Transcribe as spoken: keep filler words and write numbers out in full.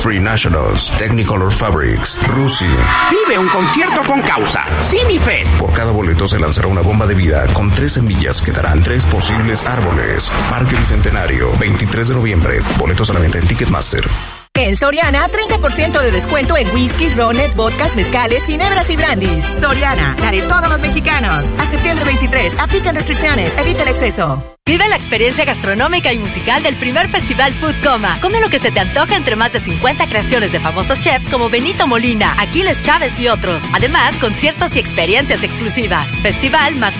Free Nationals, Technicolor Fabrics, Rusi. Vive un concierto con causa. Cinefest. Por cada boleto se lanzará una bomba de vida con tres semillas que darán tres posibles árboles. Parque Bicentenario, veintitrés de noviembre. Boletos a la venta en Ticketmaster. En Soriana, treinta por ciento de descuento en whiskies, rones, vodkas, mezcales, ginebras y brandis. Soriana, la de todos los mexicanos. A septiembre veintitrés, aplican restricciones, evita el exceso. Vive la experiencia gastronómica y musical del primer Festival Food Coma. Come lo que se te antoja entre más de cincuenta creaciones de famosos chefs como Benito Molina, Aquiles Chávez y otros. Además, conciertos y experiencias exclusivas. Festival más